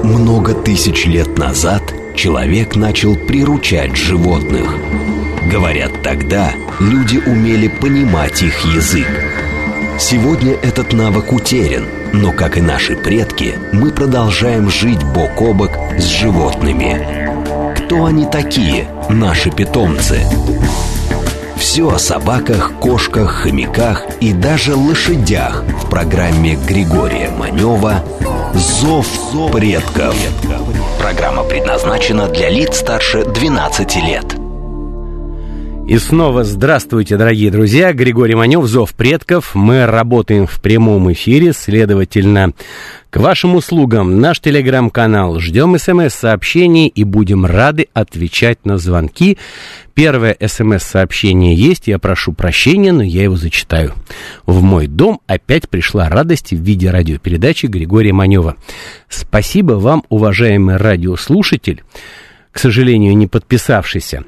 Много тысяч лет назад человек начал приручать животных. Говорят, тогда люди умели понимать их язык. Сегодня этот навык утерян, но, как и наши предки, мы продолжаем жить бок о бок с животными. Кто они такие, наши питомцы? Все о собаках, кошках, хомяках и даже лошадях в программе Григория Манева «Зов предков». Программа предназначена для лиц старше 12 лет. И снова здравствуйте, дорогие друзья. Григорий Манев, «Зов предков». Мы работаем в прямом эфире, следовательно, к вашим услугам наш телеграм-канал. Ждем смс-сообщений и будем рады отвечать на звонки. Первое смс-сообщение есть, я прошу прощения, но я его зачитаю. В мой дом опять пришла радость в виде радиопередачи Григория Манева. Спасибо вам, уважаемый радиослушатель, к сожалению, не подписавшийся.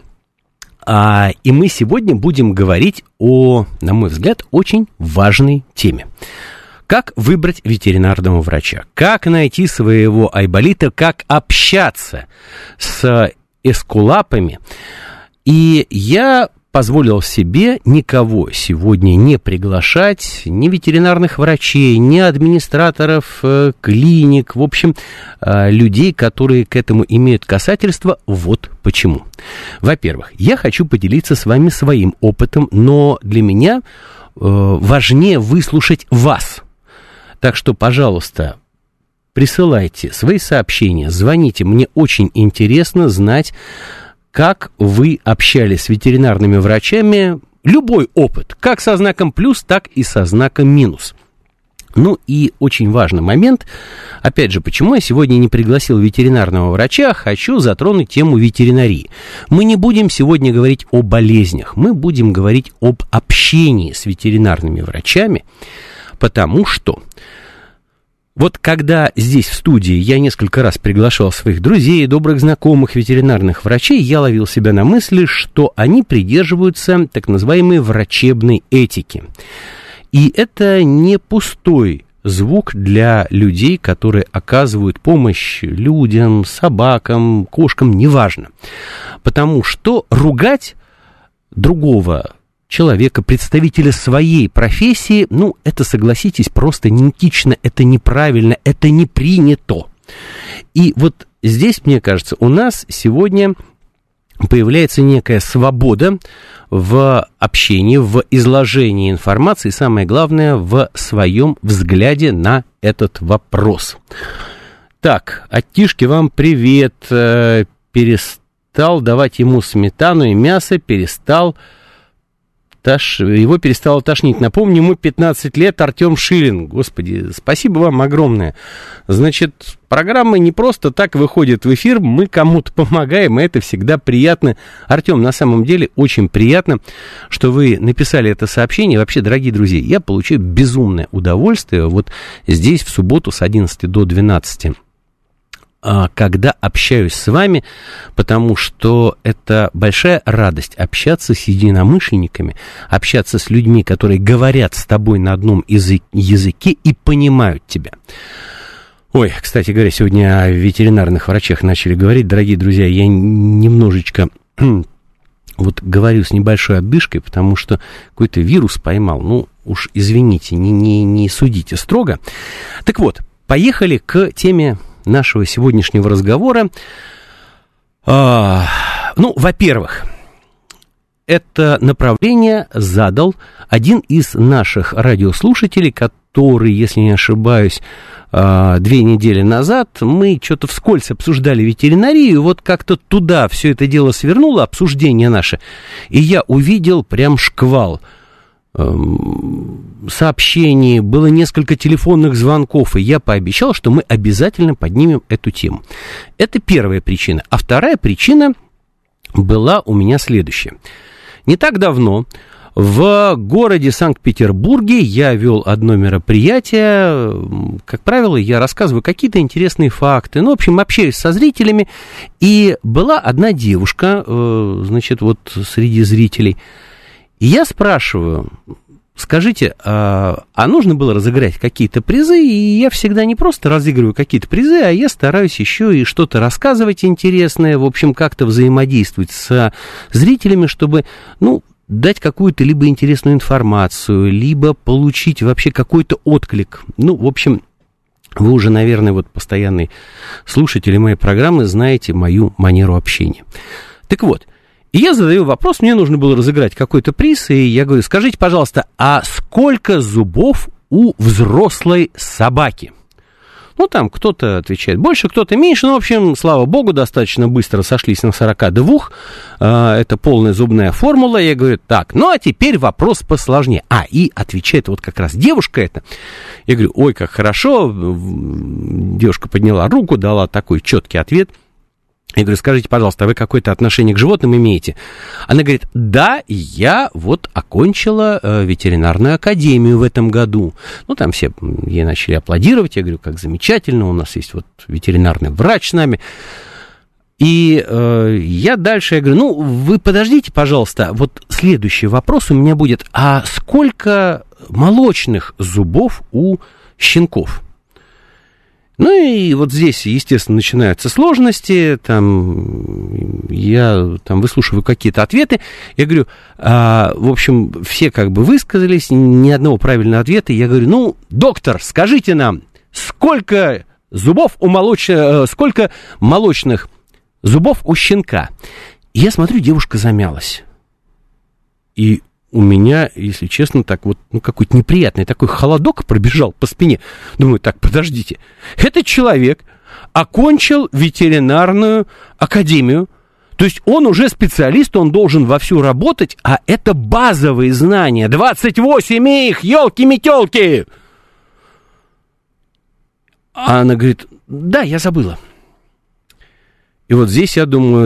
И мы сегодня будем говорить о, на мой взгляд, очень важной теме. Как выбрать ветеринарного врача? Как найти своего айболита? Как общаться с эскулапами? И я позволил себе никого сегодня не приглашать, ни ветеринарных врачей, ни администраторов клиник, в общем, людей, которые к этому имеют касательство. Вот почему. Во-первых, я хочу поделиться с вами своим опытом, но для меня важнее выслушать вас. Так что, пожалуйста, присылайте свои сообщения, звоните. Мне очень интересно знать, как вы общались с ветеринарными врачами, любой опыт, как со знаком плюс, так и со знаком минус. Ну и очень важный момент, опять же, почему я сегодня не пригласил ветеринарного врача, хочу затронуть тему ветеринарии. Мы не будем сегодня говорить о болезнях, мы будем говорить об общении с ветеринарными врачами, потому что вот когда здесь в студии я несколько раз приглашал своих друзей, добрых знакомых, ветеринарных врачей, я ловил себя на мысли, что они придерживаются так называемой врачебной этики. И это не пустой звук для людей, которые оказывают помощь людям, собакам, кошкам, неважно. Потому что ругать другого человека, представителя своей профессии, ну, это, согласитесь, просто неэтично, это неправильно, это не принято. И вот здесь, мне кажется, у нас сегодня появляется некая свобода в общении, в изложении информации, и самое главное, в своем взгляде на этот вопрос. Так, от Тишки вам привет. Перестал давать ему сметану и мясо, его перестало тошнить. Напомню, ему 15 лет, Артем Шилин. Господи, спасибо вам огромное. Значит, программа не просто так выходит в эфир, мы кому-то помогаем, и это всегда приятно. Артем, на самом деле, очень приятно, что вы написали это сообщение. Вообще, дорогие друзья, я получаю безумное удовольствие вот здесь в субботу с 11 до 12, когда общаюсь с вами, потому что это большая радость общаться с единомышленниками, общаться с людьми, которые говорят с тобой на одном языке и понимают тебя. Ой, кстати говоря, сегодня о ветеринарных врачах начали говорить. Дорогие друзья, я немножечко вот говорю с небольшой отдышкой, потому что какой-то вирус поймал. Ну, уж извините, не судите строго. Так вот, поехали к теме нашего сегодняшнего разговора. Во-первых, это направление задал один из наших радиослушателей, который, если не ошибаюсь, 2 недели назад мы что-то вскользь обсуждали ветеринарию, и вот как-то туда все это дело свернуло, обсуждение наше, и я увидел прям шквал сообщений, было несколько телефонных звонков, и я пообещал, что мы обязательно поднимем эту тему. Это первая причина. А вторая причина была у меня следующая. Не так давно в городе Санкт-Петербурге я вел одно мероприятие. Как правило, я рассказываю какие-то интересные факты. Ну, в общем, общаюсь со зрителями. И была одна девушка, значит, вот среди зрителей. И я спрашиваю, скажите, а нужно было разыграть какие-то призы? И я всегда не просто разыгрываю какие-то призы, а я стараюсь еще и что-то рассказывать интересное, в общем, как-то взаимодействовать с зрителями, чтобы, дать какую-то либо интересную информацию, либо получить вообще какой-то отклик. В общем, вы уже, наверное, постоянные слушатели моей программы знаете мою манеру общения. Так вот, и я задаю вопрос, мне нужно было разыграть какой-то приз, и я говорю, скажите, пожалуйста, а сколько зубов у взрослой собаки? Там кто-то отвечает больше, кто-то меньше, в общем, слава богу, достаточно быстро сошлись на 42, это полная зубная формула, я говорю, так, а теперь вопрос посложнее. И отвечает как раз девушка эта, я говорю, ой, как хорошо, девушка подняла руку, дала такой четкий ответ. Я говорю, скажите, пожалуйста, а вы какое-то отношение к животным имеете? Она говорит, да, я окончила ветеринарную академию в этом году. Там все ей начали аплодировать. Я говорю, как замечательно, у нас есть ветеринарный врач с нами. И я говорю, вы подождите, пожалуйста, следующий вопрос у меня будет, а сколько молочных зубов у щенков? И здесь, естественно, начинаются сложности, я выслушиваю какие-то ответы, я говорю, в общем, все высказались, ни одного правильного ответа, я говорю, доктор, скажите нам, сколько молочных зубов у щенка? И я смотрю, девушка замялась, и у меня, если честно, какой-то неприятный такой холодок пробежал по спине. Думаю, подождите, этот человек окончил ветеринарную академию, то есть он уже специалист, он должен вовсю работать, а это базовые знания, 28 их, елки-метелки! А она говорит, да, я забыла. И здесь я думаю,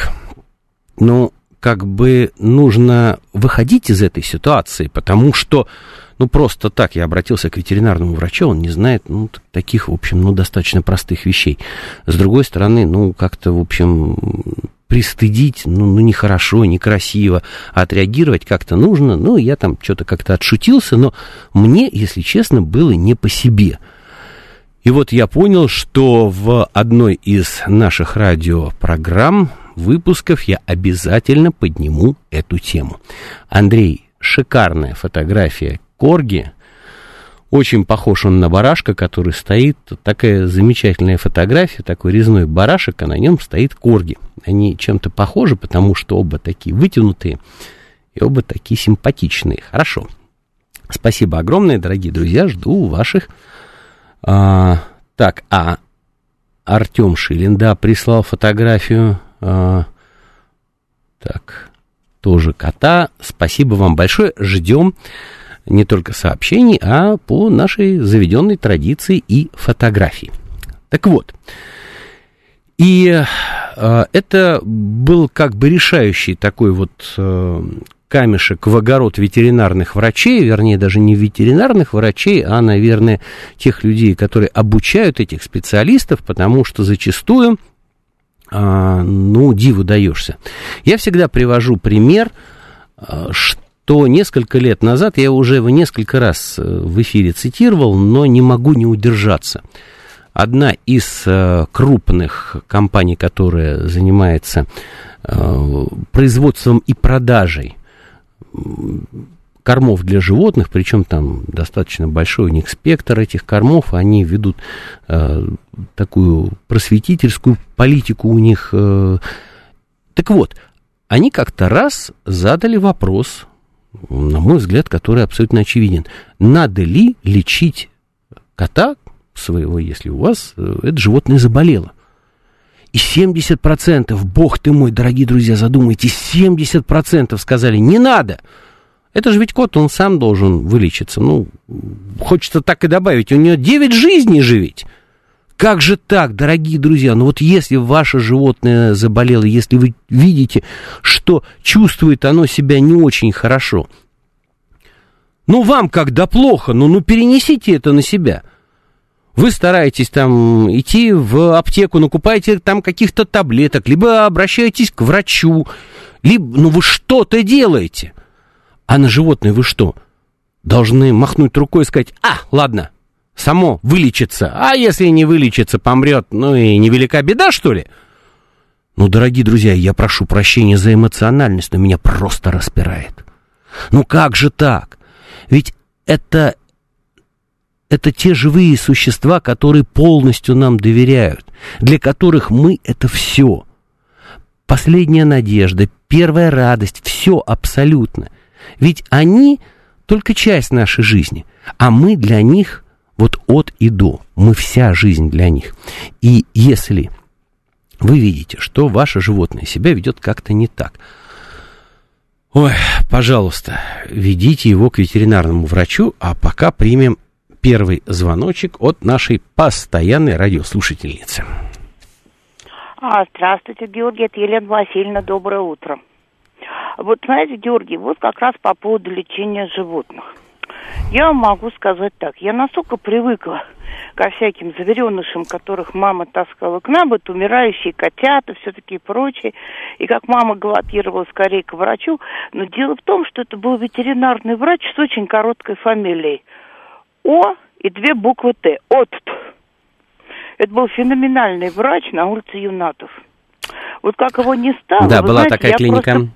нужно выходить из этой ситуации, потому что, просто так я обратился к ветеринарному врачу, он не знает, таких, в общем, достаточно простых вещей. С другой стороны, как-то, в общем, пристыдить, нехорошо, некрасиво, а отреагировать как-то нужно. Я что-то как-то отшутился, но мне, если честно, было не по себе. И я понял, что в одной из наших радиопрограмм, выпусков я обязательно подниму эту тему. Андрей, шикарная фотография корги. Очень похож он на барашка, который стоит. Такая замечательная фотография, такой резной барашек, а на нем стоит корги. Они чем-то похожи, потому что оба такие вытянутые и оба такие симпатичные. Хорошо. Спасибо огромное, дорогие друзья. Жду ваших... Артем Шилин, прислал фотографию. Тоже кота. Спасибо вам большое. Ждем не только сообщений, а по нашей заведенной традиции и фотографий. Так вот. И это был решающий такой камешек в огород ветеринарных врачей, вернее, даже не ветеринарных врачей, а, наверное, тех людей, которые обучают этих специалистов, потому что зачастую диву даешься. Я всегда привожу пример, что несколько лет назад, я уже его несколько раз в эфире цитировал, но не могу не удержаться. Одна из крупных компаний, которая занимается производством и продажей кормов для животных, причем там достаточно большой у них спектр этих кормов, они ведут такую просветительскую политику у них. Так вот, они как-то раз задали вопрос, на мой взгляд, который абсолютно очевиден. Надо ли лечить кота своего, если у вас это животное заболело? И 70%, бог ты мой, дорогие друзья, задумайтесь, 70% сказали, не надо. Это же ведь кот, он сам должен вылечиться. Хочется так и добавить, у него 9 жизней же ведь. Как же так, дорогие друзья? Если ваше животное заболело, если вы видите, что чувствует оно себя не очень хорошо, вам когда плохо, перенесите это на себя. Вы стараетесь идти в аптеку, накупаете там каких-то таблеток, либо обращаетесь к врачу, либо, вы что-то делаете. А на животное вы что? должны махнуть рукой и сказать: ладно, само вылечится, а если не вылечится, помрет, ну и невелика беда, что ли? Ну, дорогие друзья, я прошу прощения за эмоциональность, но меня просто распирает. Ну как же так? Ведь это те живые существа, которые полностью нам доверяют, для которых мы — это все. Последняя надежда, первая радость, все абсолютно. Ведь они только часть нашей жизни, а мы для них вот от и до. Мы вся жизнь для них. И если вы видите, что ваше животное себя ведет как-то не так, ой, пожалуйста, ведите его к ветеринарному врачу, а пока примем первый звоночек от нашей постоянной радиослушательницы. Здравствуйте, Георгий, это Елена Васильевна, доброе утро. Вот знаете, Георгий, вот как раз по поводу лечения животных. Я могу сказать так, я настолько привыкла ко всяким зверенышам, которых мама таскала к нам, вот умирающие котята, все такие прочие, и как мама галопировала скорее к врачу, но дело в том, что это был ветеринарный врач с очень короткой фамилией. О и 2 буквы Т. Отт. Это был феноменальный врач на улице Юнатов. Вот как его не стало... Да, была знаете, такая клиника. Просто...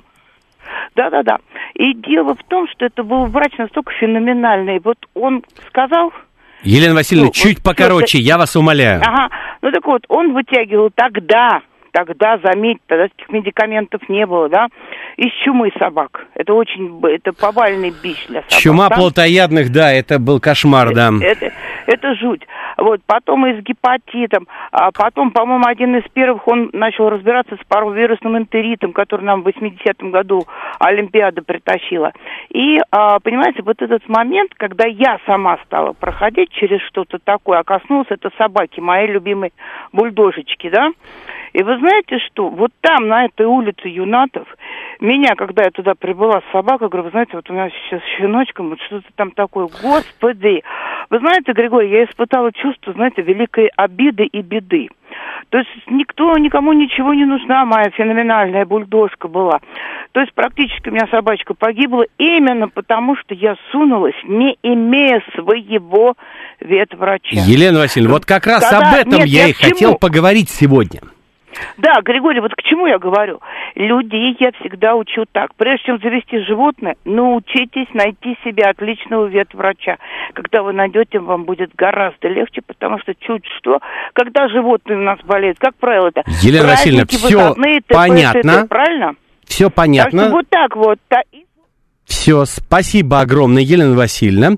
Да. И дело в том, что это был врач настолько феноменальный. Вот он сказал... Елена Васильевна, чуть покороче, я вас умоляю. Ага, ну так вот, он вытягивал тогда, заметьте, тогда таких медикаментов не было, да, из чумы собак. Это повальный бич для собак. Чума плотоядных, да, это был кошмар, да. Это жуть. Вот, потом и с гепатитом, а потом, по-моему, один из первых, он начал разбираться с паровирусным энтеритом, который нам в 80-м году Олимпиада притащила. И, понимаете, вот этот момент, когда я сама стала проходить через что-то такое, а коснулась это собаки, моей любимой бульдожечки, да, и вы знаете что, вот там, на этой улице Юнатов, меня, когда я туда прибыла с собакой, говорю, вы знаете, вот у меня сейчас с щеночком, вот что-то там такое, господи. Вы знаете, Григорий, я испытала чувство, знаете, великой обиды и беды. То есть никому ничего не нужна, моя феноменальная бульдожка была. То есть практически у меня собачка погибла именно потому, что я сунулась, не имея своего ветврача. Елена Васильевна, вот как раз об этом я и хотел поговорить сегодня. Да, Григорий, вот к чему я говорю? Людей я всегда учу так. Прежде чем завести животное, научитесь найти себе отличного ветврача. Когда вы найдете, вам будет гораздо легче, потому что чуть что, когда животное у нас болеет, как правило, это Елена Васильевна, все понятно. Правильно? Все понятно. Так что вот так вот. Все, спасибо огромное, Елена Васильевна.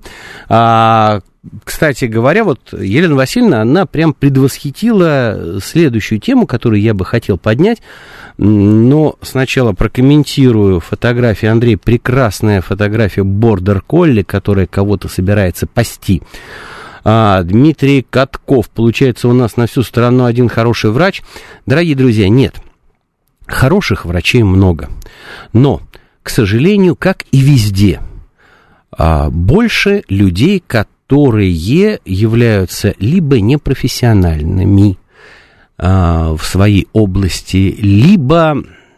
Кстати говоря, вот Елена Васильевна, она прям предвосхитила следующую тему, которую я бы хотел поднять, но сначала прокомментирую фотографию Андрея. Прекрасная фотография бордер-колли, которая кого-то собирается пасти. Дмитрий Катков, получается, у нас на всю страну один хороший врач. Дорогие друзья, нет, хороших врачей много, но, к сожалению, как и везде, больше людей, которые являются либо непрофессиональными в своей области, либо,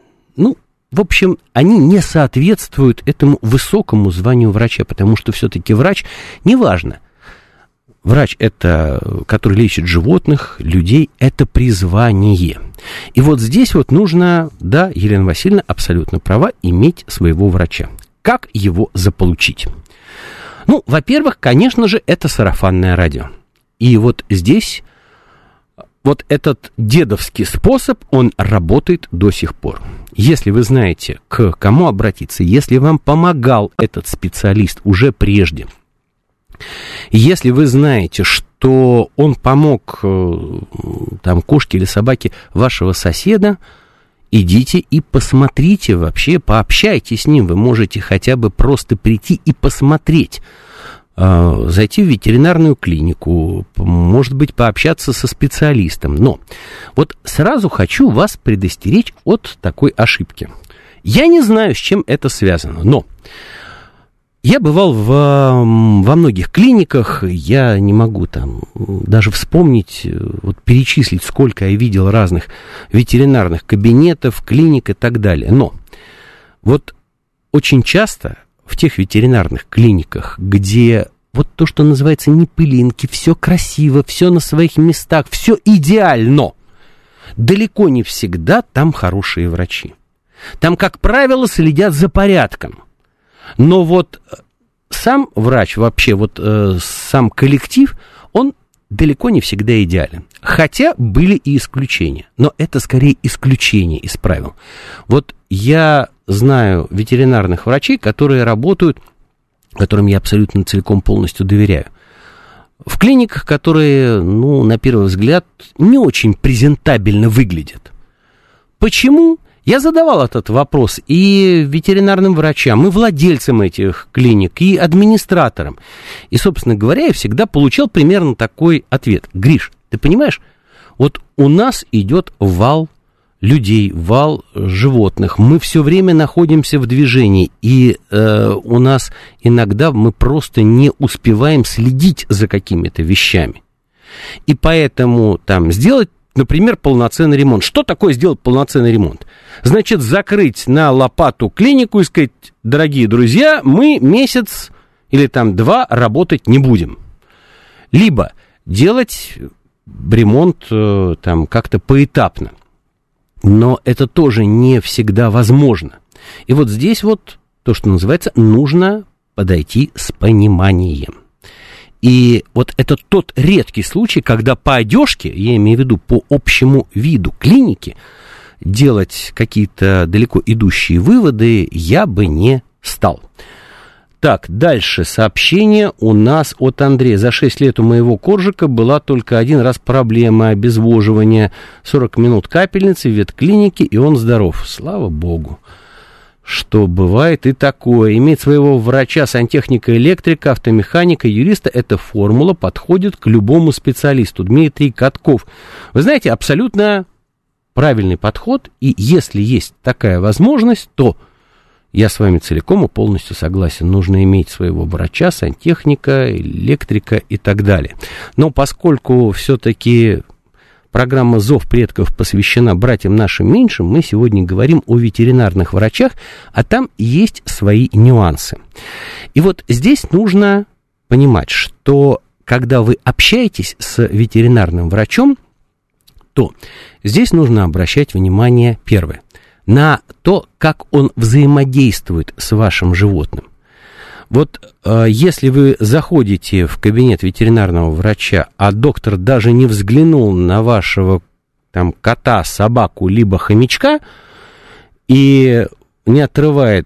в общем, они не соответствуют этому высокому званию врача, потому что все-таки врач, неважно, врач это, который лечит животных, людей, это призвание. И вот здесь вот нужно, да, Елена Васильевна абсолютно права, иметь своего врача. Как его заполучить? Во-первых, конечно же, это сарафанное радио. И вот здесь вот этот дедовский способ, он работает до сих пор. Если вы знаете, к кому обратиться, если вам помогал этот специалист уже прежде, если вы знаете, что он помог там кошке или собаке вашего соседа, идите и посмотрите вообще, пообщайтесь с ним. Вы можете хотя бы просто прийти и посмотреть, зайти в ветеринарную клинику, может быть, пообщаться со специалистом. Но вот сразу хочу вас предостеречь от такой ошибки. Я не знаю, с чем это связано, но я бывал во многих клиниках, я не могу там даже вспомнить, вот перечислить, сколько я видел разных ветеринарных кабинетов, клиник и так далее. Но вот очень часто в тех ветеринарных клиниках, где вот то, что называется не пылинки, все красиво, все на своих местах, все идеально, далеко не всегда там хорошие врачи. Там, как правило, следят за порядком. Но вот сам врач, вообще вот сам коллектив, он далеко не всегда идеален. Хотя были и исключения. Но это скорее исключение из правил. Вот я знаю ветеринарных врачей, которые работают, которым я абсолютно целиком полностью доверяю, в клиниках, которые, ну, на первый взгляд, не очень презентабельно выглядят. Почему? Я задавал этот вопрос и ветеринарным врачам, и владельцам этих клиник, и администраторам. И, собственно говоря, я всегда получал примерно такой ответ. Гриш, ты понимаешь, вот у нас идет вал людей, вал животных. Мы все время находимся в движении, и у нас иногда мы просто не успеваем следить за какими-то вещами. И поэтому там сделать, например, полноценный ремонт. Что такое сделать полноценный ремонт? Значит, закрыть на лопату клинику и сказать: дорогие друзья, мы месяц или там 2 работать не будем. Либо делать ремонт там как-то поэтапно. Но это тоже не всегда возможно. И вот здесь вот то, что называется, нужно подойти с пониманием. И вот это тот редкий случай, когда по одежке, я имею в виду по общему виду клиники, делать какие-то далеко идущие выводы я бы не стал. Так, дальше сообщение у нас от Андрея. За 6 лет у моего коржика была только один раз проблема обезвоживания. 40 минут капельницы в ветклинике, и он здоров. Слава богу, что бывает и такое. Иметь своего врача, сантехника, электрика, автомеханика, юриста — эта формула подходит к любому специалисту. Дмитрий Катков. Вы знаете, абсолютно правильный подход, и если есть такая возможность, то я с вами целиком и полностью согласен. Нужно иметь своего врача, сантехника, электрика и так далее. Но поскольку все-таки программа «Зов предков» посвящена братьям нашим меньшим, мы сегодня говорим о ветеринарных врачах, а там есть свои нюансы. И вот здесь нужно понимать, что когда вы общаетесь с ветеринарным врачом, то здесь нужно обращать внимание, первое, на то, как он взаимодействует с вашим животным. Вот если вы заходите в кабинет ветеринарного врача, а доктор даже не взглянул на вашего там кота, собаку, либо хомячка и не отрывает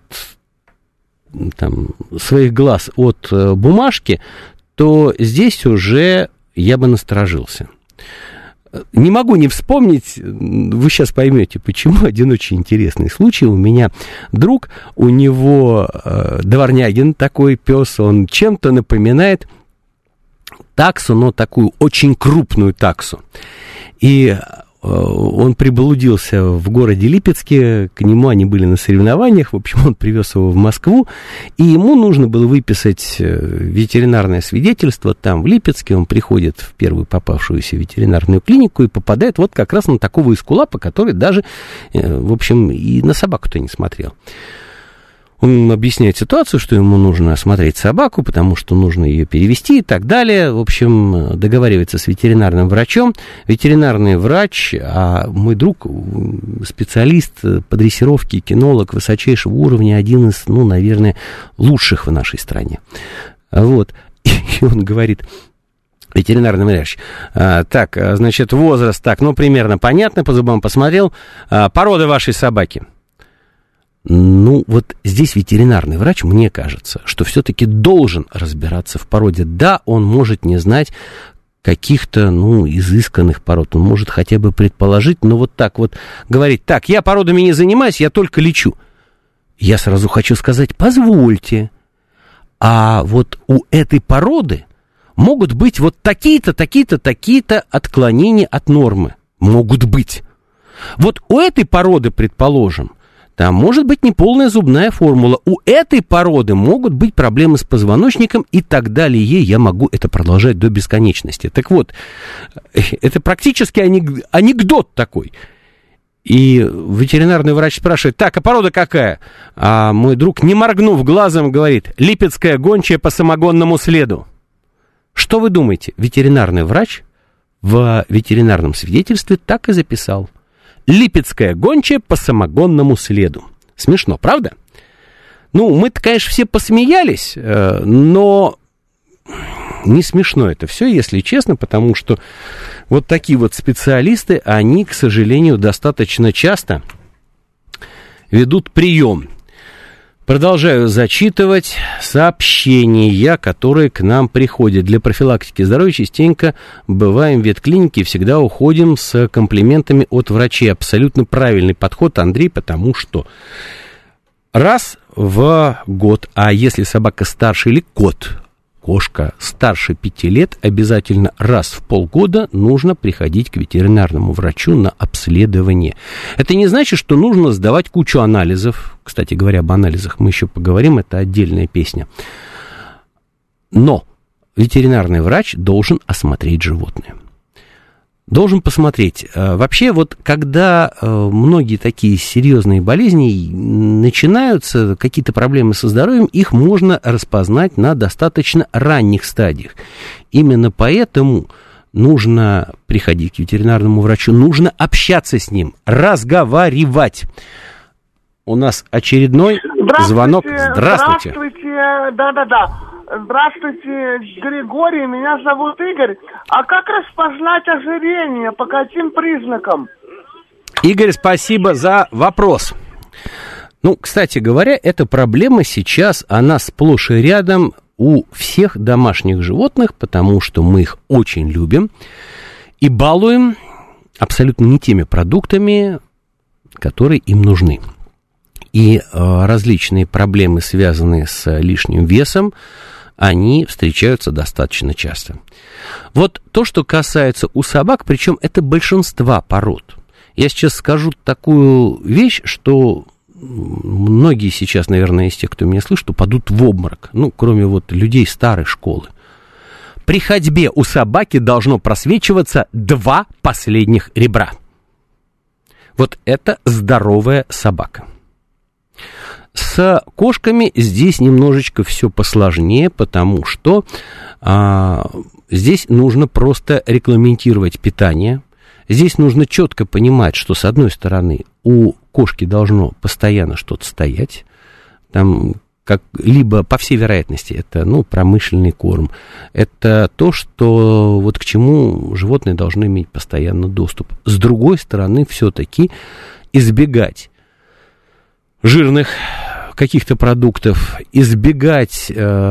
там своих глаз от бумажки, то здесь уже я бы насторожился. Не могу не вспомнить, вы сейчас поймете, почему, один очень интересный случай. У меня друг, у него дворнягин такой пес, он чем-то напоминает таксу, но такую очень крупную таксу. И он приблудился в городе Липецке, к нему они были на соревнованиях, в общем, он привез его в Москву, и ему нужно было выписать ветеринарное свидетельство там, в Липецке. Он приходит в первую попавшуюся ветеринарную клинику и попадает вот как раз на такого эскулапа, который даже, в общем, и на собаку-то не смотрел. Он объясняет ситуацию, что ему нужно осмотреть собаку, потому что нужно ее перевести и так далее. В общем, договаривается с ветеринарным врачом. Ветеринарный врач, а мой друг, специалист по дрессировке, кинолог высочайшего уровня, один из, ну, наверное, лучших в нашей стране. Вот. И он говорит... Ветеринарный врач. Так, значит, возраст, так, ну, примерно понятно, по зубам посмотрел. Порода вашей собаки. Ну, вот здесь ветеринарный врач, мне кажется, что все-таки должен разбираться в породе. Да, он может не знать каких-то, ну, изысканных пород, он может хотя бы предположить, но вот так вот говорить: так, я породами не занимаюсь, я только лечу. Я сразу хочу сказать: позвольте, а вот у этой породы могут быть вот такие-то, такие-то, такие-то отклонения от нормы. Могут быть. Вот у этой породы, предположим, там может быть неполная зубная формула. У этой породы могут быть проблемы с позвоночником и так далее. Я могу это продолжать до бесконечности. Так вот, это практически анекдот такой. И ветеринарный врач спрашивает: так, а порода какая? А мой друг, не моргнув глазом, говорит: липецкая гончая по самогонному следу. Что вы думаете? Ветеринарный врач в ветеринарном свидетельстве так и записал: липецкая гончая по самогонному следу. Смешно, правда? Ну, мы-то, конечно, все посмеялись, но не смешно это все, если честно, потому что вот такие вот специалисты, они, к сожалению, достаточно часто ведут прием. Продолжаю зачитывать сообщения, которые к нам приходят. Для профилактики здоровья частенько бываем в ветклинике и всегда уходим с комплиментами от врачей. Абсолютно правильный подход, Андрей, потому что раз в год, а если собака старше или кошка старше 5 лет, обязательно раз в полгода нужно приходить к ветеринарному врачу на обследование. Это не значит, что нужно сдавать кучу анализов. Кстати говоря, об анализах мы еще поговорим, это отдельная песня. Но ветеринарный врач должен осмотреть животное. Должен посмотреть. Вообще, вот когда многие такие серьезные болезни начинаются, какие-то проблемы со здоровьем, их можно распознать на достаточно ранних стадиях. Именно поэтому нужно приходить к ветеринарному врачу, нужно общаться с ним, разговаривать. У нас очередной звонок. Здравствуйте. Здравствуйте, да. Здравствуйте, Григорий, меня зовут Игорь. А как распознать ожирение, по каким признакам? Игорь, спасибо за вопрос. Ну, кстати говоря, эта проблема сейчас, она сплошь и рядом у всех домашних животных, потому что мы их очень любим и балуем абсолютно не теми продуктами, которые им нужны. И различные проблемы, связанные с лишним весом, они встречаются достаточно часто. Вот то, что касается у собак, причем это большинства пород. Я сейчас скажу такую вещь, что многие сейчас, наверное, из тех, кто меня слышит, упадут в обморок. Ну, кроме вот людей старой школы. При ходьбе у собаки должно просвечиваться 2 последних ребра. Вот это здоровая собака. С кошками здесь немножечко все посложнее, потому что здесь нужно просто регламентировать питание. Здесь нужно четко понимать, что, с одной стороны, у кошки должно постоянно что-то стоять. Там, либо, по всей вероятности, это промышленный корм. Это то, что, вот к чему животные должны иметь постоянно доступ. С другой стороны, все-таки избегать жирных каких-то продуктов, избегать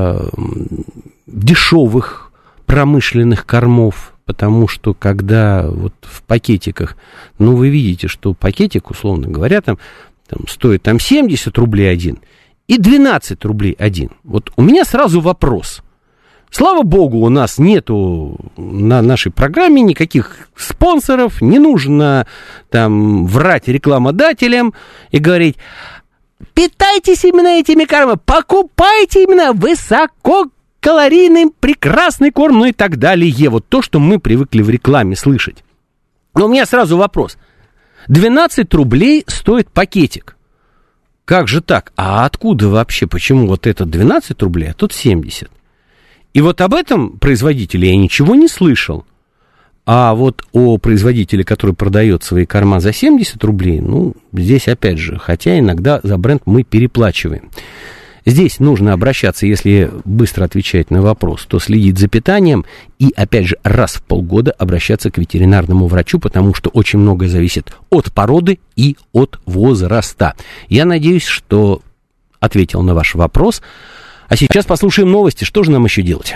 дешевых промышленных кормов, потому что когда вот в пакетиках, вы видите, что пакетик, условно говоря, там стоит 70 рублей один и 12 рублей один. Вот у меня сразу вопрос. Слава богу, у нас нету на нашей программе никаких спонсоров, не нужно там врать рекламодателям и говорить: питайтесь именно этими кормами, покупайте именно высококалорийный прекрасный корм, и так далее. Вот то, что мы привыкли в рекламе слышать. Но у меня сразу вопрос. 12 рублей стоит пакетик. Как же так? А откуда вообще? Почему вот это 12 рублей, а тут 70? И вот об этом производителе я ничего не слышал. А вот о производителе, который продает свои корма за 70 рублей, здесь опять же, хотя иногда за бренд мы переплачиваем. Здесь нужно обращаться, если быстро отвечать на вопрос, то следить за питанием и, опять же, раз в полгода обращаться к ветеринарному врачу, потому что очень многое зависит от породы и от возраста. Я надеюсь, что ответил на ваш вопрос. А сейчас послушаем новости. Что же нам еще делать?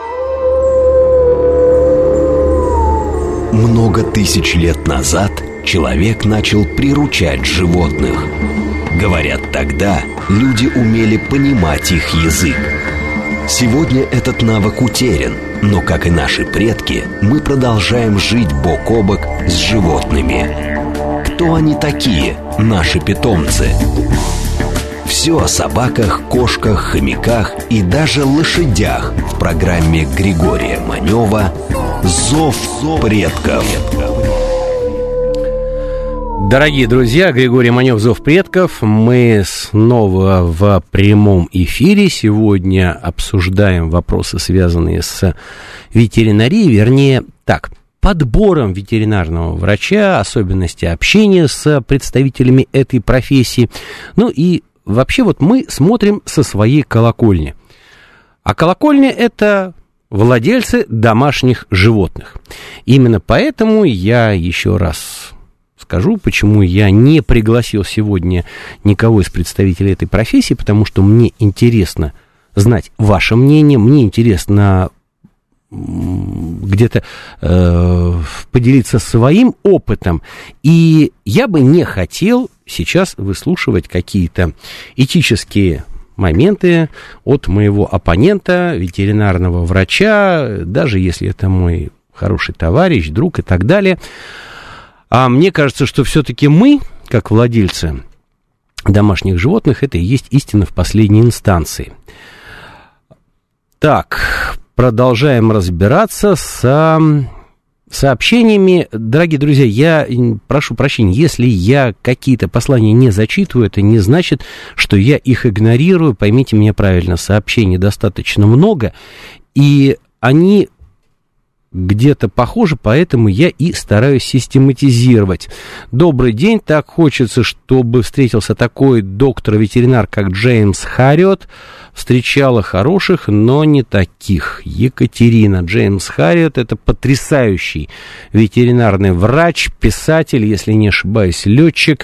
Много тысяч лет назад человек начал приручать животных. Говорят, тогда люди умели понимать их язык. Сегодня этот навык утерян, но, как и наши предки, мы продолжаем жить бок о бок с животными. Кто они такие, наши питомцы? Все о собаках, кошках, хомяках и даже лошадях в программе Григория Манева «Зов предков». Дорогие друзья, Григорий Манев, «Зов предков». Мы снова в прямом эфире. Сегодня обсуждаем вопросы, связанные с ветеринарией, вернее, подбором ветеринарного врача, особенности общения с представителями этой профессии. Ну и вообще вот мы смотрим со своей колокольни. А колокольня – это владельцы домашних животных. Именно поэтому я еще раз скажу, почему я не пригласил сегодня никого из представителей этой профессии, потому что мне интересно знать ваше мнение, мне интересно где-то поделиться своим опытом, и я бы не хотел сейчас выслушивать какие-то этические моменты от моего оппонента, ветеринарного врача, даже если это мой хороший товарищ, друг и так далее. А мне кажется, что все-таки мы, как владельцы домашних животных, это и есть истина в последней инстанции. Так, продолжаем разбираться с сообщениями. Дорогие друзья, я прошу прощения, если я какие-то послания не зачитываю, это не значит, что я их игнорирую. Поймите меня правильно, сообщений достаточно много, и они где-то похожи, поэтому я и стараюсь систематизировать. Добрый день, так хочется, чтобы встретился такой доктор-ветеринар, как Джеймс Харриот. Встречала хороших, но не таких. Екатерина. Джеймс Харриот — это потрясающий ветеринарный врач, писатель, если не ошибаюсь, летчик,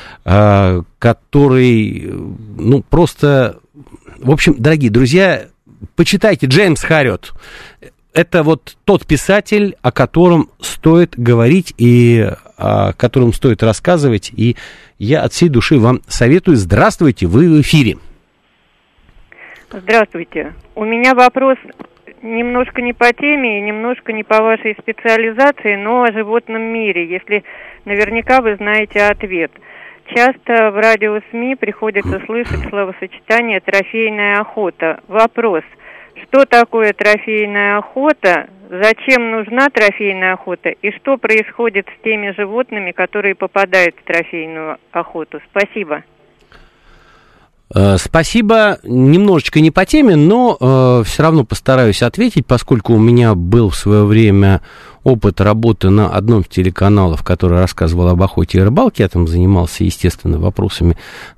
который, просто... В общем, дорогие друзья, почитайте Джеймс Харриот. Это вот тот писатель, о котором стоит говорить и о котором стоит рассказывать. И я от всей души вам советую. Здравствуйте, вы в эфире. Здравствуйте. У меня вопрос немножко не по теме, немножко не по вашей специализации, но о животном мире, если наверняка вы знаете ответ. Часто в радио СМИ приходится слышать словосочетание «трофейная охота». Вопрос: что такое трофейная охота, зачем нужна трофейная охота и что происходит с теми животными, которые попадают в трофейную охоту? Спасибо. Спасибо. Немножечко не по теме, но все равно постараюсь ответить, поскольку у меня был в свое время опыт работы на одном из телеканалов, который рассказывал об охоте и рыбалке. Я там занимался, естественно, вопросами,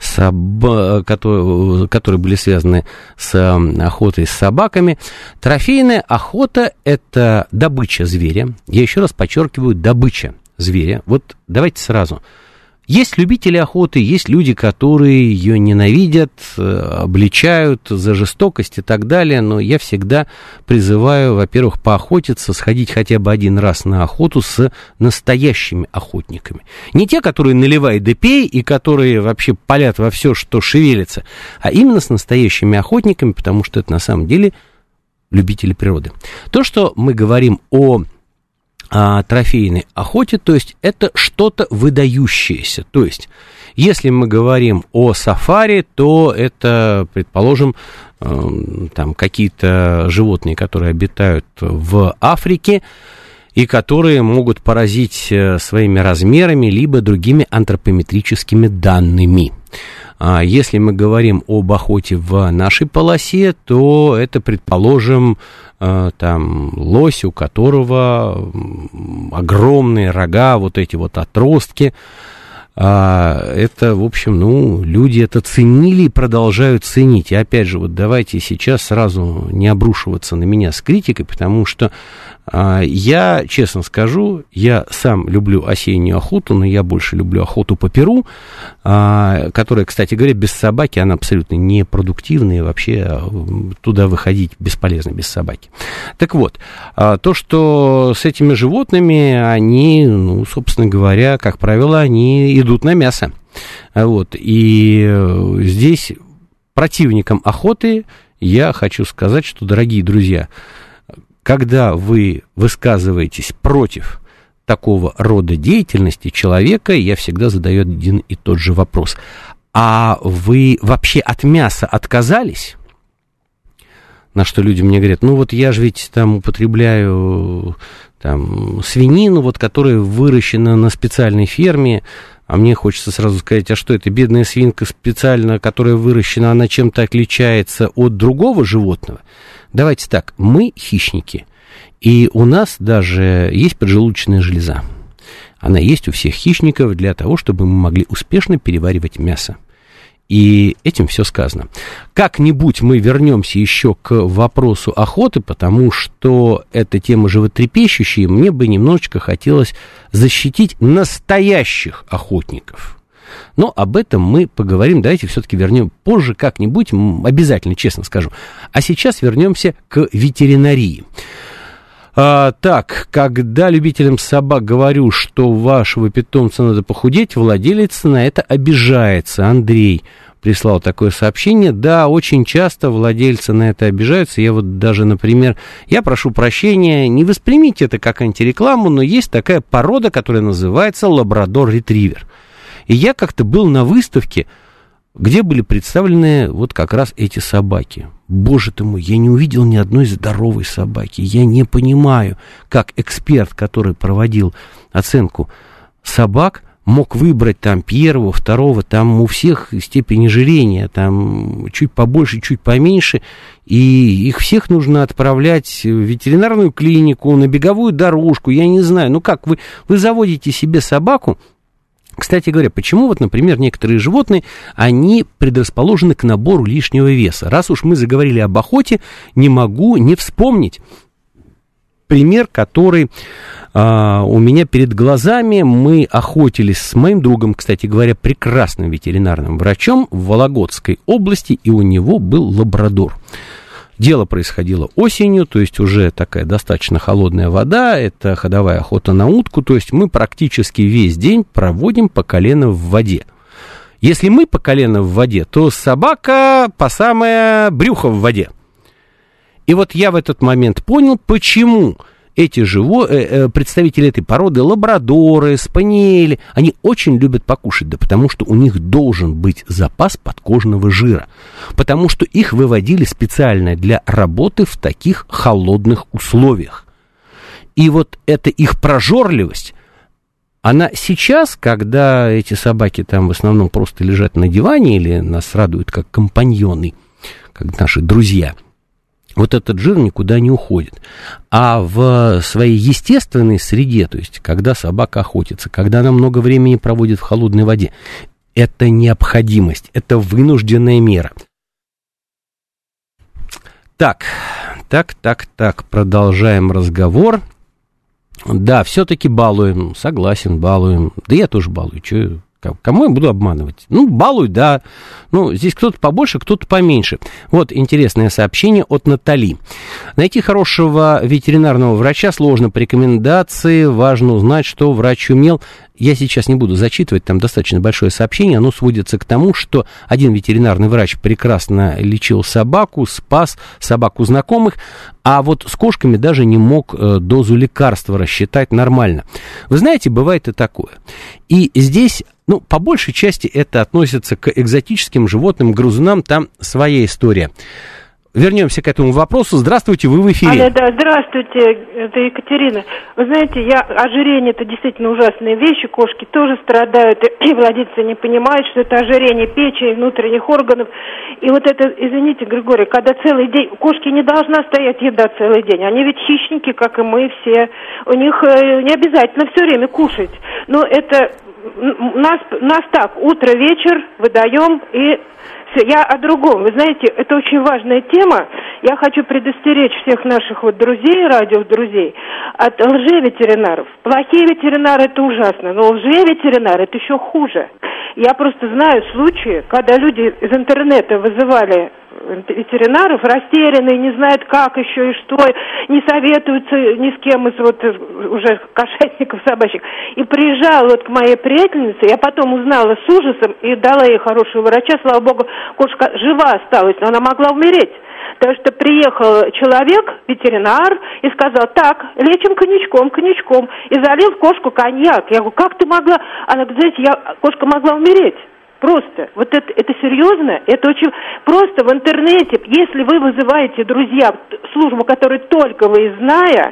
которые были связаны с охотой с собаками. Трофейная охота – это добыча зверя. Я еще раз подчеркиваю, добыча зверя. Вот давайте сразу. Есть любители охоты, есть люди, которые ее ненавидят, обличают за жестокость и так далее, но я всегда призываю, во-первых, поохотиться, сходить хотя бы один раз на охоту с настоящими охотниками. Не те, которые наливай да пей и которые вообще палят во все, что шевелится, а именно с настоящими охотниками, потому что это на самом деле любители природы. То, что мы говорим о трофейной охоте, то есть это что-то выдающееся. То есть, если мы говорим о сафари, то это, предположим, там какие-то животные, которые обитают в Африке и которые могут поразить своими размерами либо другими антропометрическими данными. Если мы говорим об охоте в нашей полосе, то это, предположим, там лось, у которого огромные рога, вот эти вот отростки. Это, в общем, люди это ценили и продолжают ценить. И опять же, вот давайте сейчас сразу не обрушиваться на меня с критикой, потому что я, честно скажу, я сам люблю осеннюю охоту, но я больше люблю охоту по перу, которая, кстати говоря, без собаки, она абсолютно непродуктивная, и вообще туда выходить бесполезно без собаки. Так вот, то, что с этими животными, они, собственно говоря, как правило, они идут на мясо. Вот. И здесь противникам охоты я хочу сказать, что, дорогие друзья, когда вы высказываетесь против такого рода деятельности человека, я всегда задаю один и тот же вопрос. А вы вообще от мяса отказались? На что люди мне говорят, я же ведь там употребляю свинину, которая выращена на специальной ферме. А мне хочется сразу сказать, а что это, бедная свинка специально, которая выращена, она чем-то отличается от другого животного? Давайте так, мы хищники, и у нас даже есть поджелудочная железа. Она есть у всех хищников для того, чтобы мы могли успешно переваривать мясо. И этим все сказано. Как-нибудь мы вернемся еще к вопросу охоты, потому что эта тема животрепещущая, и мне бы немножечко хотелось защитить настоящих охотников. Но об этом мы поговорим, давайте все-таки вернем позже как-нибудь, обязательно, честно скажу. А сейчас вернемся к ветеринарии. Так, когда любителям собак говорю, что вашего питомца надо похудеть, владелец на это обижается. Андрей прислал такое сообщение. Да, очень часто владельцы на это обижаются. Я вот даже, например, я прошу прощения, не воспримите это как антирекламу, но есть такая порода, которая называется лабрадор-ретривер. И я как-то был на выставке, где были представлены вот как раз эти собаки. Боже ты мой, я не увидел ни одной здоровой собаки. Я не понимаю, как эксперт, который проводил оценку собак, мог выбрать там первого, второго, там у всех степень ожирения, там чуть побольше, чуть поменьше, и их всех нужно отправлять в ветеринарную клинику, на беговую дорожку, я не знаю. Ну как, вы заводите себе собаку. Кстати говоря, почему вот, например, некоторые животные, они предрасположены к набору лишнего веса? Раз уж мы заговорили об охоте, не могу не вспомнить пример, который у меня перед глазами. Мы охотились с моим другом, кстати говоря, прекрасным ветеринарным врачом в Вологодской области, и у него был лабрадор. Дело происходило осенью, то есть уже такая достаточно холодная вода, это ходовая охота на утку, то есть мы практически весь день проводим по колено в воде. Если мы по колено в воде, то собака по самое брюхо в воде. И вот я в этот момент понял, почему эти представители этой породы, лабрадоры, спаниели, они очень любят покушать, да потому что у них должен быть запас подкожного жира, потому что их выводили специально для работы в таких холодных условиях. И вот эта их прожорливость, она сейчас, когда эти собаки там в основном просто лежат на диване или нас радуют как компаньоны, как наши друзья, вот этот жир никуда не уходит. А в своей естественной среде, то есть когда собака охотится, когда она много времени проводит в холодной воде, это необходимость, это вынужденная мера. Так, продолжаем разговор. Да, все-таки балуем, согласен, балуем. Да я тоже балую, что... Кому я буду обманывать? Ну, балуй, да. Ну, здесь кто-то побольше, кто-то поменьше. Вот интересное сообщение от Натали. Найти хорошего ветеринарного врача сложно. По рекомендации важно узнать, что врач умел. Я сейчас не буду зачитывать, там достаточно большое сообщение. Оно сводится к тому, что один ветеринарный врач прекрасно лечил собаку, спас собаку знакомых, а вот с кошками даже не мог дозу лекарства рассчитать нормально. Вы знаете, бывает и такое. И здесь, ну, по большей части это относится к экзотическим животным, грызунам, там своя история. Вернемся к этому вопросу. Здравствуйте, вы в эфире. Да, здравствуйте, это Екатерина. Вы знаете, ожирение — это действительно ужасные вещи, кошки тоже страдают, и владельцы не понимают, что это ожирение печени, внутренних органов. И вот это, извините, Григорий, когда целый день, кошки не должна стоять еда целый день, они ведь хищники, как и мы все, у них не обязательно все время кушать, но это нас так, утро-вечер выдаем и... Я о другом. Вы знаете, это очень важная тема. Я хочу предостеречь всех наших вот друзей, радиодрузей, от лжеветеринаров. Плохие ветеринары — это ужасно, но лжеветеринары — это еще хуже. Я просто знаю случаи, когда люди из интернета вызывали ветеринаров, растерянные, не знают, как еще и что, не советуются ни с кем из вот уже кошатников, собачек. И приезжала вот к моей приятельнице, я потом узнала с ужасом и дала ей хорошего врача, слава богу, кошка жива осталась, но она могла умереть. Потому что приехал человек, ветеринар, и сказал: так, лечим коньячком, и залил в кошку коньяк. Я говорю: как ты могла? Она говорит: знаете, кошка могла умереть. Просто, вот это серьезно, это очень просто в интернете, если вы вызываете, друзья, службу, которую только вы зная,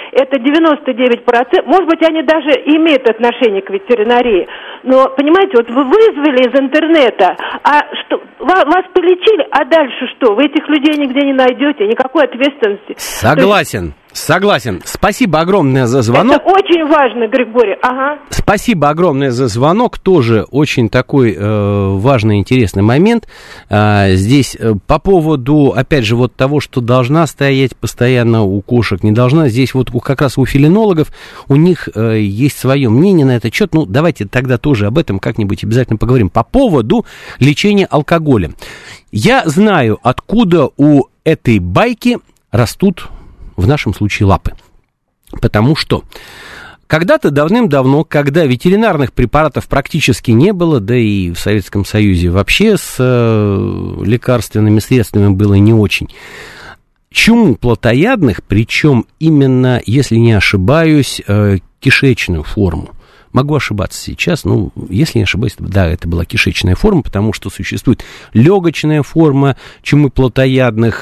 это 99%, может быть, они даже имеют отношение к ветеринарии. Но, понимаете, вот вы вызвали из интернета, а что, вас полечили, а дальше что? Вы этих людей нигде не найдете, никакой ответственности. Согласен. Согласен. Спасибо огромное за звонок. Это очень важно, Григорий. Ага. Спасибо огромное за звонок. Тоже очень такой важный, интересный момент. Здесь по поводу, опять же, вот того, что должна стоять постоянно у кошек, не должна. Здесь вот как раз у фелинологов, у них есть свое мнение на этот счет. Ну, давайте тогда тоже об этом как-нибудь обязательно поговорим. По поводу лечения алкоголем. Я знаю, откуда у этой байки растут, в нашем случае, лапы. Потому что когда-то давным-давно, когда ветеринарных препаратов практически не было, да и в Советском Союзе вообще с лекарственными средствами было не очень, чуму плотоядных, причем именно, если не ошибаюсь, кишечную форму. Могу ошибаться сейчас, но если не ошибаюсь, да, это была кишечная форма, потому что существует легочная форма чумы плотоядных,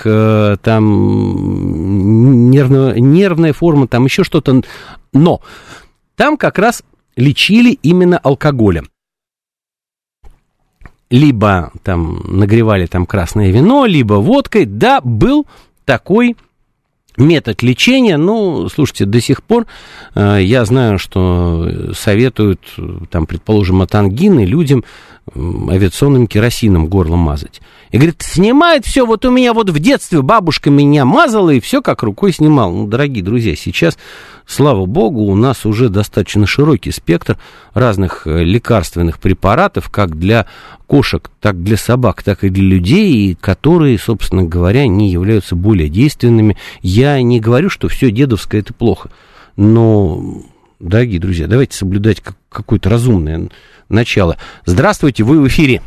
там нервная форма, там еще что-то. Но там как раз лечили именно алкоголем. Либо там нагревали там красное вино, либо водкой. Да, был такой метод лечения. Ну, слушайте, до сих пор я знаю, что советуют, там, предположим, от ангины людям авиационным керосином горло мазать. И говорит, снимает все, вот у меня вот в детстве бабушка меня мазала, и все как рукой снимал. Ну, дорогие друзья, сейчас, слава богу, у нас уже достаточно широкий спектр разных лекарственных препаратов, как для кошек, так для собак, так и для людей, и которые, собственно говоря, не являются более действенными. Я не говорю, что все дедовское это плохо, но, дорогие друзья, давайте соблюдать какое-то разумное начало. Здравствуйте, вы в эфире.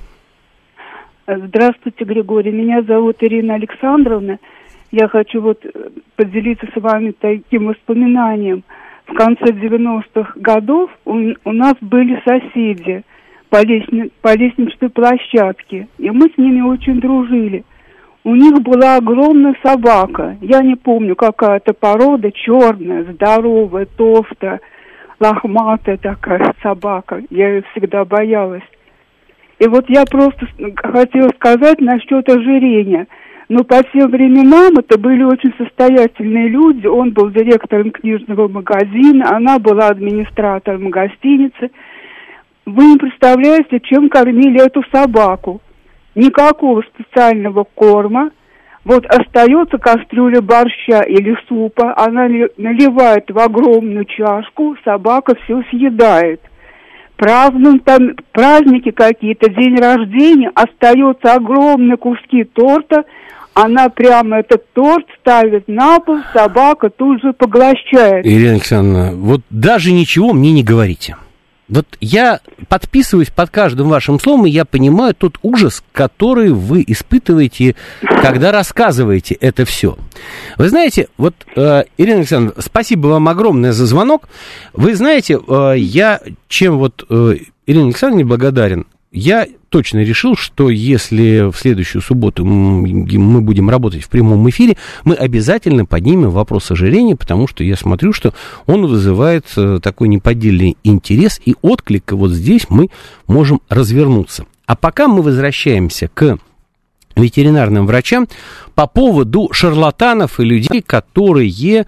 Здравствуйте, Григорий. Меня зовут Ирина Александровна. Я хочу вот поделиться с вами таким воспоминанием. В конце 90-х годов у нас были соседи по лестничной площадке, и мы с ними очень дружили. У них была огромная собака. Я не помню, какая-то порода, черная, здоровая, толстая, лохматая такая собака. Я ее всегда боялась. И вот я просто хотела сказать насчет ожирения. Но по тем временам это были очень состоятельные люди. Он был директором книжного магазина, она была администратором гостиницы. Вы не представляете, чем кормили эту собаку. Никакого специального корма. Вот остается кастрюля борща или супа, она наливает в огромную чашку, собака все съедает. Празднуем там праздники какие-то, день рождения, остаются огромные куски торта, она прямо этот торт ставит на пол, собака тут же поглощает. Ирина Александровна, вот даже ничего мне не говорите. Вот я подписываюсь под каждым вашим словом, и я понимаю тот ужас, который вы испытываете, когда рассказываете это все. Вы знаете, вот, Ирина Александровна, спасибо вам огромное за звонок. Вы знаете, я чем вот Ирине Александровне благодарен, я точно решил, что если в следующую субботу мы будем работать в прямом эфире, мы обязательно поднимем вопрос ожирения, потому что я смотрю, что он вызывает такой неподдельный интерес и отклик, и вот здесь мы можем развернуться. А пока мы возвращаемся к ветеринарным врачам по поводу шарлатанов и людей, которые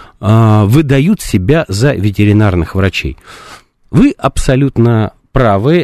выдают себя за ветеринарных врачей. Вы абсолютно правы,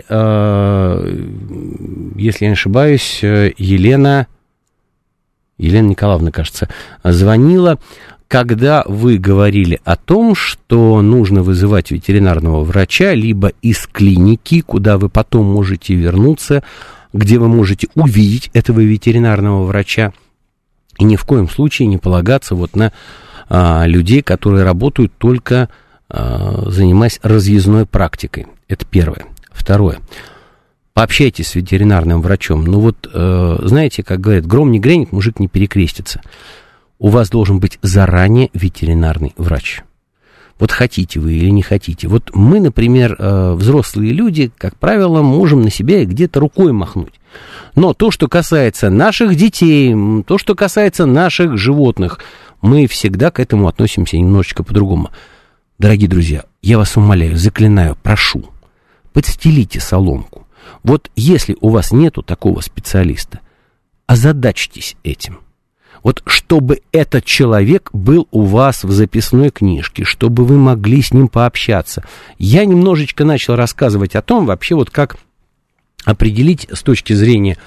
если я не ошибаюсь, Елена Николаевна, кажется, звонила, когда вы говорили о том, что нужно вызывать ветеринарного врача либо из клиники, куда вы потом можете вернуться, где вы можете увидеть этого ветеринарного врача, и ни в коем случае не полагаться вот на людей, которые работают только занимаясь разъездной практикой. Это первое. Второе. Пообщайтесь с ветеринарным врачом. Ну вот, знаете, как говорят, гром не грянет, мужик не перекрестится. У вас должен быть заранее ветеринарный врач. Вот хотите вы или не хотите. Вот мы, например, взрослые люди, как правило, можем на себя где-то рукой махнуть. Но то, что касается наших детей, то, что касается наших животных, мы всегда к этому относимся немножечко по-другому. Дорогие друзья, я вас умоляю, заклинаю, прошу, подстелите соломку. Вот если у вас нету такого специалиста, озадачьтесь этим. Вот чтобы этот человек был у вас в записной книжке, чтобы вы могли с ним пообщаться. Я немножечко начал рассказывать о том, вообще вот как определить с точки зрения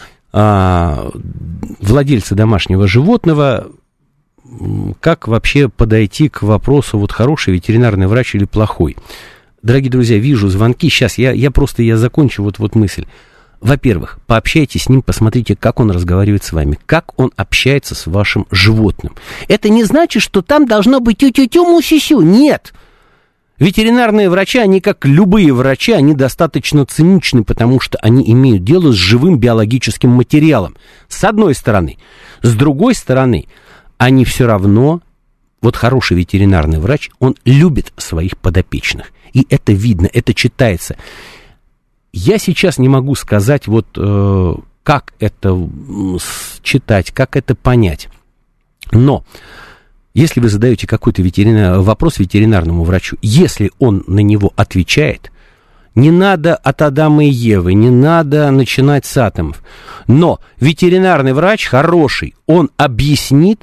владельца домашнего животного, как вообще подойти к вопросу, вот хороший ветеринарный врач или плохой. Дорогие друзья, вижу звонки, сейчас я закончу вот мысль. Во-первых, пообщайтесь с ним, посмотрите, как он разговаривает с вами, как он общается с вашим животным. Это не значит, что там должно быть тю-тю-тю, му-сю-сю. Нет. Ветеринарные врачи, они, как любые врачи, они достаточно циничны, потому что они имеют дело с живым биологическим материалом. С одной стороны. С другой стороны, они все равно, вот хороший ветеринарный врач, он любит своих подопечных. И это видно, это читается. Я сейчас не могу сказать, вот как это читать, как это понять. Но если вы задаете какой-то вопрос ветеринарному врачу, если он на него отвечает, не надо от Адама и Евы, не надо начинать с атомов. Но ветеринарный врач хороший, он объяснит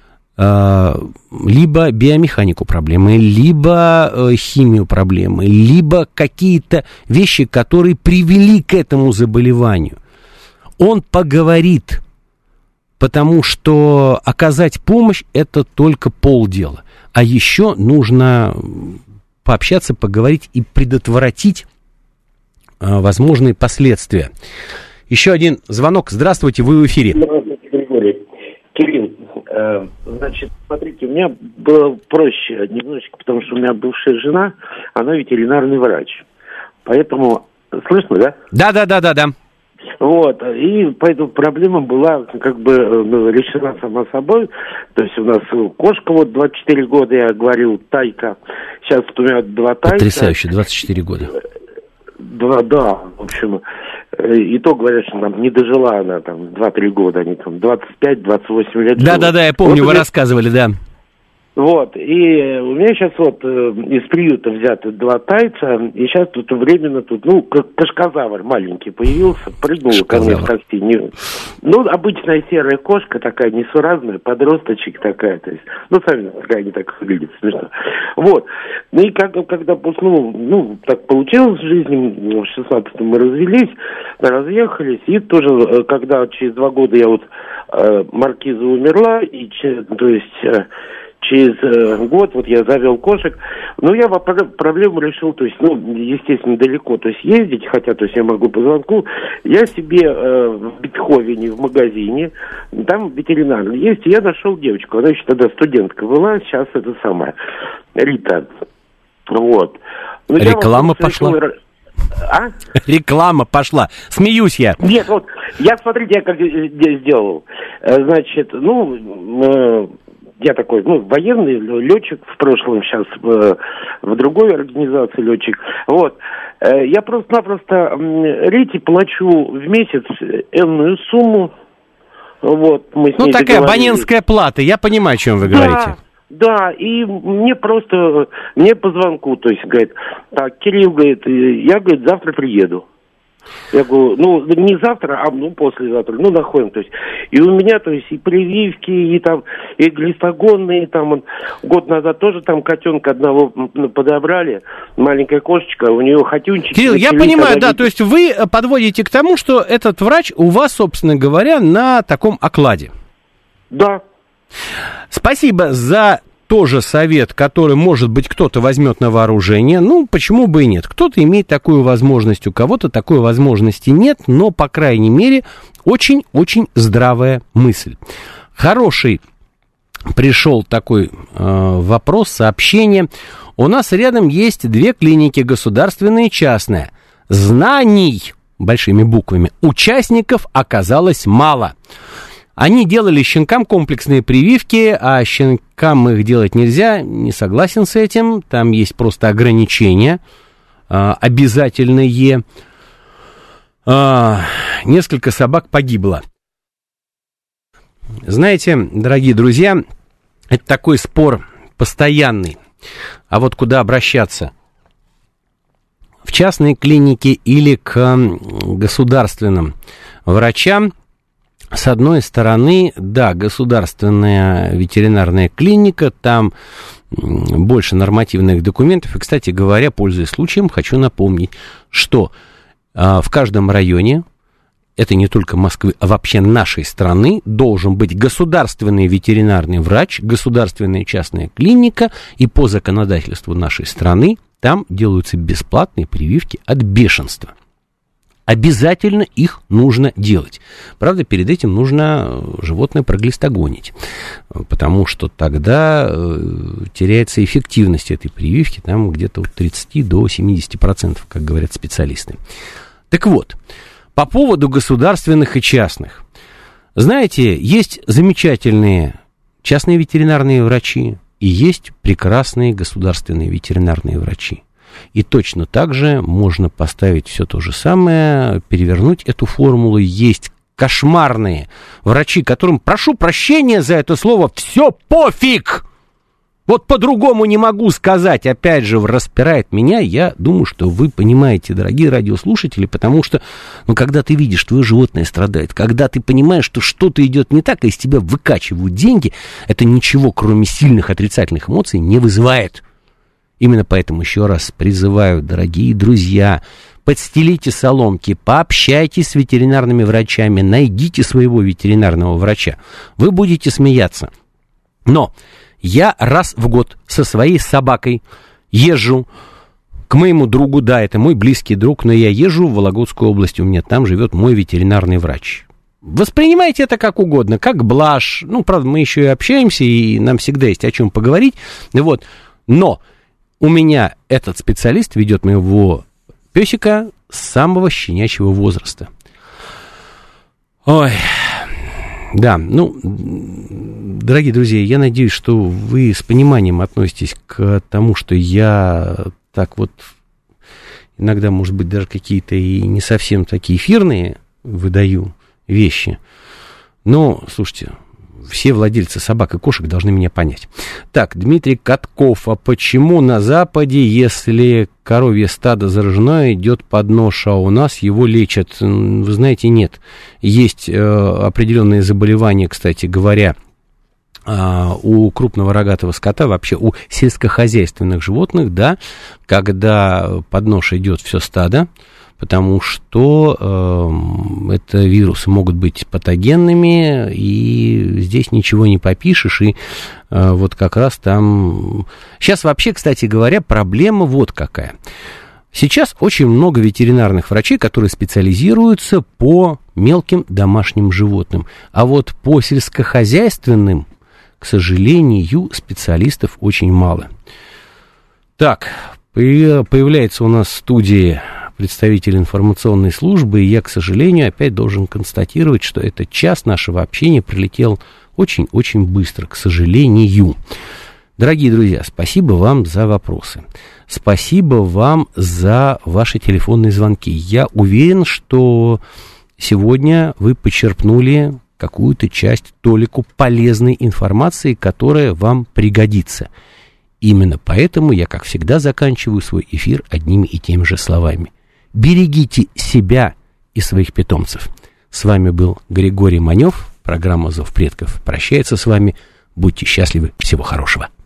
либо биомеханику проблемы, либо химию проблемы, либо какие-то вещи, которые привели к этому заболеванию. Он поговорит, потому что оказать помощь – это только полдела. А еще нужно пообщаться, поговорить и предотвратить возможные последствия. Еще один звонок. Здравствуйте, вы в эфире. Здравствуйте, Григорий. Кирилл. Значит, смотрите, у меня было проще немножечко, потому что у меня бывшая жена, она ветеринарный врач. Поэтому, слышно, да? Да. Вот, и поэтому проблема была как бы решена сама собой. То есть у нас кошка вот 24 года, я говорил, Тайка. Сейчас у меня 2 Тайка. Потрясающе, 24 года. Да, в общем, и то говорят, что там не дожила она там 2-3 года, они там 25-28 лет. Да, я помню, вот вы рассказывали, да. Вот, и у меня сейчас вот из приюта взяты 2 тайца, и сейчас тут временно кашказавр маленький появился, прыгнул ко мне в кости. Обычная серая кошка такая, несуразная, подросточек такая, то есть, сами такая не так выглядит, смешно. Вот, и когда так получилось в жизни, в 16-м мы развелись, разъехались, и тоже, когда через 2 года я вот, маркиза умерла, и, то есть... Через год вот я завел кошек, но я проблему решил, то есть, естественно, далеко, то есть ездить, хотя, то есть я могу по звонку, я себе в Бетховене, в магазине, там ветеринарный есть, и я нашел девочку, она еще тогда студентка была, сейчас это самая, Рита, вот. Реклама пошла? А? Реклама пошла. Смеюсь я. Нет, вот, смотрите, я как сделал, значит, я такой, военный летчик в прошлом, сейчас в другой организации летчик. Вот. Я просто-напросто Рите плачу в месяц энную сумму. Вот, мы с ней такая абонентская плата, я понимаю, о чем вы говорите. Да, и мне по звонку, то есть, говорит, так, Кирилл, говорит, я, говорит, завтра приеду. Я говорю, не завтра, а послезавтра, находим, то есть, и у меня, то есть, и прививки, и там, и глистогонные, там, год назад тоже там котенка одного подобрали, маленькая кошечка, у нее хотюнчик. Кирилл, я понимаю, да, то есть, вы подводите к тому, что этот врач у вас, собственно говоря, на таком окладе. Да. Спасибо за тоже совет, который, может быть, кто-то возьмет на вооружение. Почему бы и нет? Кто-то имеет такую возможность, у кого-то такой возможности нет, но, по крайней мере, очень-очень здравая мысль. Хороший пришел такой вопрос, сообщение. У нас рядом есть 2 клиники, государственная и частная. Знаний, большими буквами, участников оказалось мало. Они делали щенкам комплексные прививки, а щенкам их делать нельзя. Не согласен с этим. Там есть просто ограничения обязательные. Несколько собак погибло. Знаете, дорогие друзья, это такой спор постоянный. А вот куда обращаться? В частные клиники или к государственным врачам? С одной стороны, да, государственная ветеринарная клиника, там больше нормативных документов. И, кстати говоря, пользуясь случаем, хочу напомнить, что в каждом районе, это не только Москвы, а вообще нашей страны, должен быть государственный ветеринарный врач, государственная частная клиника, и по законодательству нашей страны там делаются бесплатные прививки от бешенства. Обязательно их нужно делать. Правда, перед этим нужно животное проглистогонить, потому что тогда теряется эффективность этой прививки, там где-то от 30 до 70%, как говорят специалисты. Так вот, по поводу государственных и частных. Знаете, есть замечательные частные ветеринарные врачи и есть прекрасные государственные ветеринарные врачи. И точно так же можно поставить все то же самое, перевернуть эту формулу. Есть кошмарные врачи, которым, прошу прощения за это слово, все пофиг! Вот по-другому не могу сказать. Опять же, распирает меня. Я думаю, что вы понимаете, дорогие радиослушатели, потому что, когда ты видишь, твое животное страдает, когда ты понимаешь, что что-то идет не так, а из тебя выкачивают деньги, это ничего, кроме сильных отрицательных эмоций, не вызывает. Именно поэтому еще раз призываю, дорогие друзья, подстелите соломки, пообщайтесь с ветеринарными врачами, найдите своего ветеринарного врача. Вы будете смеяться. Но я раз в год со своей собакой езжу к моему другу, да, это мой близкий друг, но я езжу в Вологодскую область, у меня там живет мой ветеринарный врач. Воспринимайте это как угодно, как блажь. Правда, мы еще и общаемся, и нам всегда есть о чем поговорить. Вот. Но у меня этот специалист ведет моего песика с самого щенячьего возраста. Ой, да, дорогие друзья, я надеюсь, что вы с пониманием относитесь к тому, что я так вот иногда, может быть, даже какие-то и не совсем такие эфирные выдаю вещи. Но, слушайте, все владельцы собак и кошек должны меня понять. Так, Дмитрий Катков. А почему на Западе, если коровье стадо заражено, идет под нож, а у нас его лечат? Вы знаете, нет. Есть определенные заболевания, кстати говоря, у крупного рогатого скота, вообще у сельскохозяйственных животных, да, когда под нож идет все стадо, потому что это вирусы могут быть патогенными, и здесь ничего не попишешь, и вот как раз там... Сейчас вообще, кстати говоря, проблема вот какая. Сейчас очень много ветеринарных врачей, которые специализируются по мелким домашним животным, а вот по сельскохозяйственным, к сожалению, специалистов очень мало. Так, появляется у нас в студии представитель информационной службы, и я, к сожалению, опять должен констатировать, что этот час нашего общения пролетел очень-очень быстро, к сожалению. Дорогие друзья, спасибо вам за вопросы. Спасибо вам за ваши телефонные звонки. Я уверен, что сегодня вы почерпнули какую-то часть, толику полезной информации, которая вам пригодится. Именно поэтому я, как всегда, заканчиваю свой эфир одними и теми же словами. Берегите себя и своих питомцев. С вами был Григорий Манев, программа «Зов предков» прощается с вами. Будьте счастливы, всего хорошего.